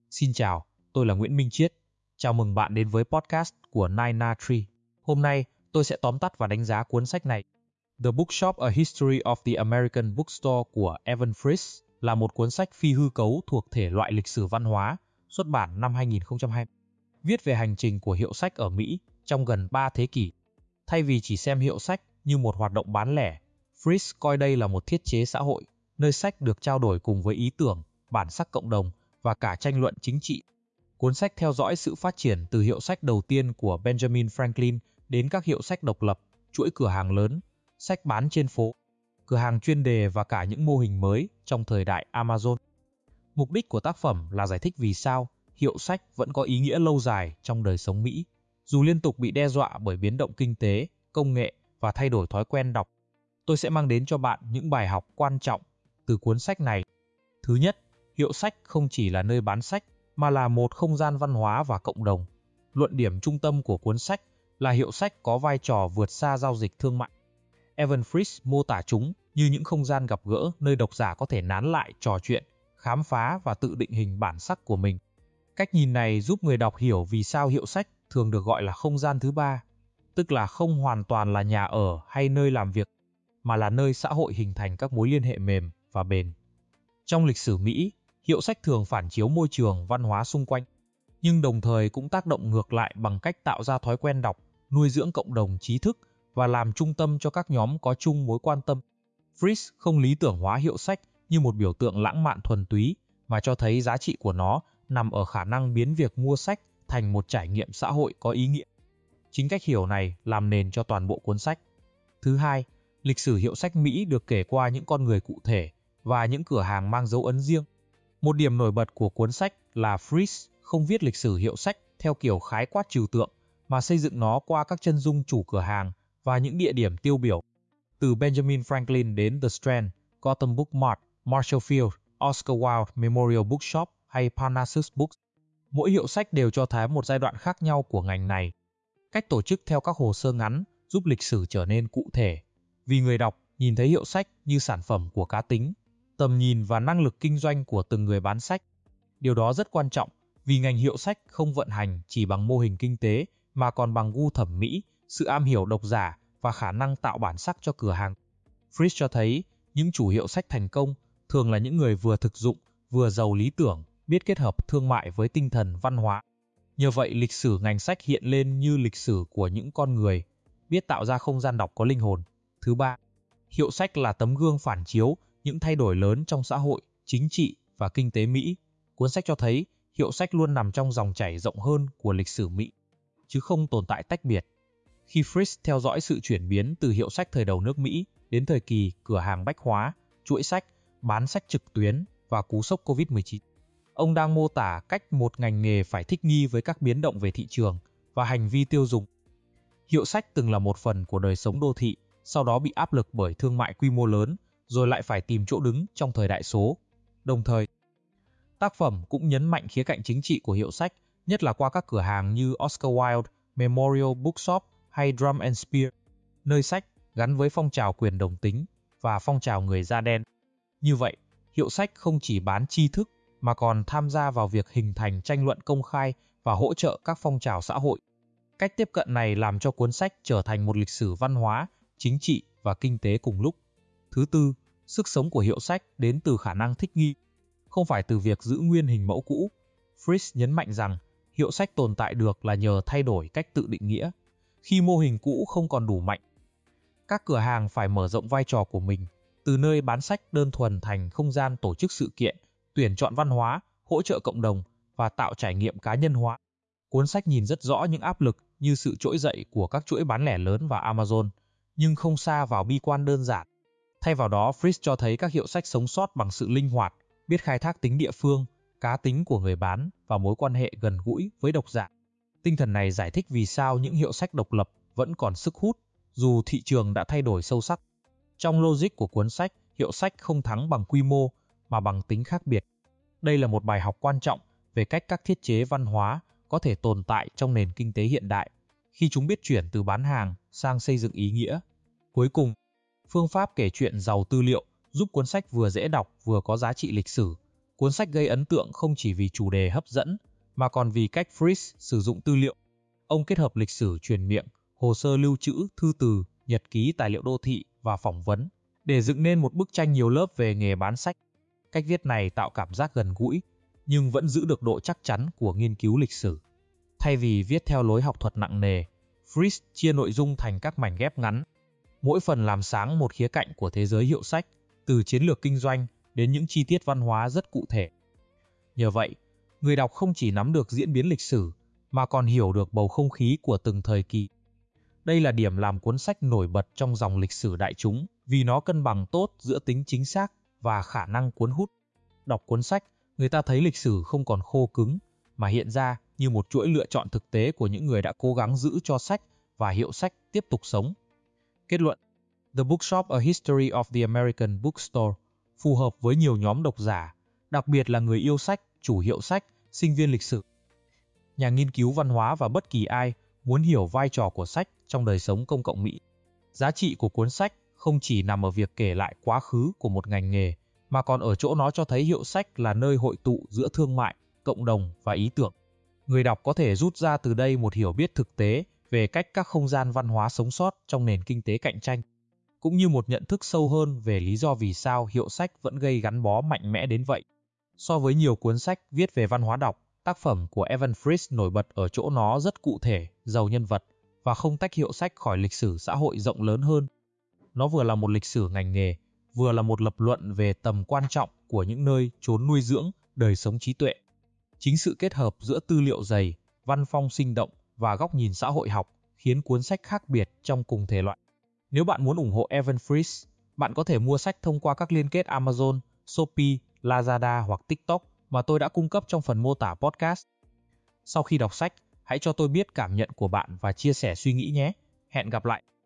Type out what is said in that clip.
Xin chào, tôi là Nguyễn Minh Chiết. Chào mừng bạn đến với podcast của Nine Tree. Hôm nay, tôi sẽ tóm tắt và đánh giá cuốn sách này. The Bookshop: A History of the American Bookstore của Evan Fritz là một cuốn sách phi hư cấu thuộc thể loại lịch sử văn hóa, xuất bản năm 2020. Viết về hành trình của hiệu sách ở Mỹ trong gần 3 thế kỷ. Thay vì chỉ xem hiệu sách như một hoạt động bán lẻ, Fritz coi đây là một thiết chế xã hội, nơi sách được trao đổi cùng với ý tưởng, bản sắc cộng đồng và cả tranh luận chính trị. Cuốn sách theo dõi sự phát triển từ hiệu sách đầu tiên của Benjamin Franklin đến các hiệu sách độc lập, chuỗi cửa hàng lớn, sách bán trên phố, cửa hàng chuyên đề và cả những mô hình mới trong thời đại Amazon. Mục đích của tác phẩm là giải thích vì sao hiệu sách vẫn có ý nghĩa lâu dài trong đời sống Mỹ, dù liên tục bị đe dọa bởi biến động kinh tế, công nghệ và thay đổi thói quen đọc. Tôi sẽ mang đến cho bạn những bài học quan trọng từ cuốn sách này. Thứ nhất, hiệu sách không chỉ là nơi bán sách, mà là một không gian văn hóa và cộng đồng. Luận điểm trung tâm của cuốn sách là hiệu sách có vai trò vượt xa giao dịch thương mại. Evan Fritz mô tả chúng như những không gian gặp gỡ nơi độc giả có thể nán lại trò chuyện, khám phá và tự định hình bản sắc của mình. Cách nhìn này giúp người đọc hiểu vì sao hiệu sách thường được gọi là không gian thứ ba, tức là không hoàn toàn là nhà ở hay nơi làm việc, mà là nơi xã hội hình thành các mối liên hệ mềm và bền. Trong lịch sử Mỹ, hiệu sách thường phản chiếu môi trường văn hóa xung quanh, nhưng đồng thời cũng tác động ngược lại bằng cách tạo ra thói quen đọc, nuôi dưỡng cộng đồng trí thức và làm trung tâm cho các nhóm có chung mối quan tâm. Fritz không lý tưởng hóa hiệu sách như một biểu tượng lãng mạn thuần túy, mà cho thấy giá trị của nó nằm ở khả năng biến việc mua sách thành một trải nghiệm xã hội có ý nghĩa. Chính cách hiểu này làm nền cho toàn bộ cuốn sách. Thứ hai, lịch sử hiệu sách Mỹ được kể qua những con người cụ thể và những cửa hàng mang dấu ấn riêng. Một điểm nổi bật của cuốn sách là Fritz không viết lịch sử hiệu sách theo kiểu khái quát trừu tượng, mà xây dựng nó qua các chân dung chủ cửa hàng và những địa điểm tiêu biểu. Từ Benjamin Franklin đến The Strand, Gotham Book Mart, Marshall Field, Oscar Wilde Memorial Bookshop hay Parnassus Books, mỗi hiệu sách đều cho thấy một giai đoạn khác nhau của ngành này. Cách tổ chức theo các hồ sơ ngắn giúp lịch sử trở nên cụ thể, vì người đọc nhìn thấy hiệu sách như sản phẩm của cá tính, tầm nhìn và năng lực kinh doanh của từng người bán sách. Điều đó rất quan trọng vì ngành hiệu sách không vận hành chỉ bằng mô hình kinh tế mà còn bằng gu thẩm mỹ, sự am hiểu độc giả và khả năng tạo bản sắc cho cửa hàng. Fritz cho thấy những chủ hiệu sách thành công thường là những người vừa thực dụng, vừa giàu lý tưởng, biết kết hợp thương mại với tinh thần văn hóa. Nhờ vậy, lịch sử ngành sách hiện lên như lịch sử của những con người, biết tạo ra không gian đọc có linh hồn. Thứ ba, hiệu sách là tấm gương phản chiếu những thay đổi lớn trong xã hội, chính trị và kinh tế Mỹ. Cuốn sách cho thấy hiệu sách luôn nằm trong dòng chảy rộng hơn của lịch sử Mỹ, chứ không tồn tại tách biệt. Khi Fritz theo dõi sự chuyển biến từ hiệu sách thời đầu nước Mỹ đến thời kỳ cửa hàng bách hóa, chuỗi sách, bán sách trực tuyến và cú sốc Covid-19, ông đang mô tả cách một ngành nghề phải thích nghi với các biến động về thị trường và hành vi tiêu dùng. Hiệu sách từng là một phần của đời sống đô thị, sau đó bị áp lực bởi thương mại quy mô lớn, rồi lại phải tìm chỗ đứng trong thời đại số. Đồng thời, tác phẩm cũng nhấn mạnh khía cạnh chính trị của hiệu sách, nhất là qua các cửa hàng như Oscar Wilde Memorial Bookshop hay Drum and Spear, nơi sách gắn với phong trào quyền đồng tính và phong trào người da đen. Như vậy, hiệu sách không chỉ bán tri thức mà còn tham gia vào việc hình thành tranh luận công khai và hỗ trợ các phong trào xã hội. Cách tiếp cận này làm cho cuốn sách trở thành một lịch sử văn hóa, chính trị và kinh tế cùng lúc. Thứ tư, sức sống của hiệu sách đến từ khả năng thích nghi, không phải từ việc giữ nguyên hình mẫu cũ. Fritz nhấn mạnh rằng hiệu sách tồn tại được là nhờ thay đổi cách tự định nghĩa. Khi mô hình cũ không còn đủ mạnh, các cửa hàng phải mở rộng vai trò của mình, từ nơi bán sách đơn thuần thành không gian tổ chức sự kiện, tuyển chọn văn hóa, hỗ trợ cộng đồng và tạo trải nghiệm cá nhân hóa. Cuốn sách nhìn rất rõ những áp lực như sự trỗi dậy của các chuỗi bán lẻ lớn và Amazon, nhưng không sa vào bi quan đơn giản. Thay vào đó, Fritz cho thấy các hiệu sách sống sót bằng sự linh hoạt, biết khai thác tính địa phương, cá tính của người bán và mối quan hệ gần gũi với độc giả. Tinh thần này giải thích vì sao những hiệu sách độc lập vẫn còn sức hút, dù thị trường đã thay đổi sâu sắc. Trong logic của cuốn sách, hiệu sách không thắng bằng quy mô, mà bằng tính khác biệt. Đây là một bài học quan trọng về cách các thiết chế văn hóa có thể tồn tại trong nền kinh tế hiện đại, khi chúng biết chuyển từ bán hàng sang xây dựng ý nghĩa. Cuối cùng, phương pháp kể chuyện giàu tư liệu giúp cuốn sách vừa dễ đọc vừa có giá trị lịch sử. Cuốn sách gây ấn tượng không chỉ vì chủ đề hấp dẫn, mà còn vì cách Fries sử dụng tư liệu. Ông kết hợp lịch sử truyền miệng, hồ sơ lưu trữ, thư từ, nhật ký, tài liệu đô thị và phỏng vấn để dựng nên một bức tranh nhiều lớp về nghề bán sách. Cách viết này tạo cảm giác gần gũi, nhưng vẫn giữ được độ chắc chắn của nghiên cứu lịch sử. Thay vì viết theo lối học thuật nặng nề, Fries chia nội dung thành các mảnh ghép ngắn. Mỗi phần làm sáng một khía cạnh của thế giới hiệu sách, từ chiến lược kinh doanh đến những chi tiết văn hóa rất cụ thể. Nhờ vậy, người đọc không chỉ nắm được diễn biến lịch sử, mà còn hiểu được bầu không khí của từng thời kỳ. Đây là điểm làm cuốn sách nổi bật trong dòng lịch sử đại chúng, vì nó cân bằng tốt giữa tính chính xác và khả năng cuốn hút. Đọc cuốn sách, người ta thấy lịch sử không còn khô cứng, mà hiện ra như một chuỗi lựa chọn thực tế của những người đã cố gắng giữ cho sách và hiệu sách tiếp tục sống. Kết luận: The Bookshop: A History of the American Bookstore phù hợp với nhiều nhóm độc giả, đặc biệt là người yêu sách, chủ hiệu sách, sinh viên lịch sử, nhà nghiên cứu văn hóa và bất kỳ ai muốn hiểu vai trò của sách trong đời sống công cộng Mỹ. Giá trị của cuốn sách không chỉ nằm ở việc kể lại quá khứ của một ngành nghề, mà còn ở chỗ nó cho thấy hiệu sách là nơi hội tụ giữa thương mại, cộng đồng và ý tưởng. Người đọc có thể rút ra từ đây một hiểu biết thực tế về cách các không gian văn hóa sống sót trong nền kinh tế cạnh tranh, cũng như một nhận thức sâu hơn về lý do vì sao hiệu sách vẫn gây gắn bó mạnh mẽ đến vậy. So với nhiều cuốn sách viết về văn hóa đọc, tác phẩm của Evan Fries nổi bật ở chỗ nó rất cụ thể, giàu nhân vật và không tách hiệu sách khỏi lịch sử xã hội rộng lớn hơn. Nó vừa là một lịch sử ngành nghề, vừa là một lập luận về tầm quan trọng của những nơi chốn nuôi dưỡng đời sống trí tuệ. Chính sự kết hợp giữa tư liệu dày, văn phong sinh động và góc nhìn xã hội học khiến cuốn sách khác biệt trong cùng thể loại. Nếu bạn muốn ủng hộ Evan Fries, bạn có thể mua sách thông qua các liên kết Amazon, Shopee, Lazada hoặc TikTok mà tôi đã cung cấp trong phần mô tả podcast. Sau khi đọc sách, hãy cho tôi biết cảm nhận của bạn và chia sẻ suy nghĩ nhé. Hẹn gặp lại!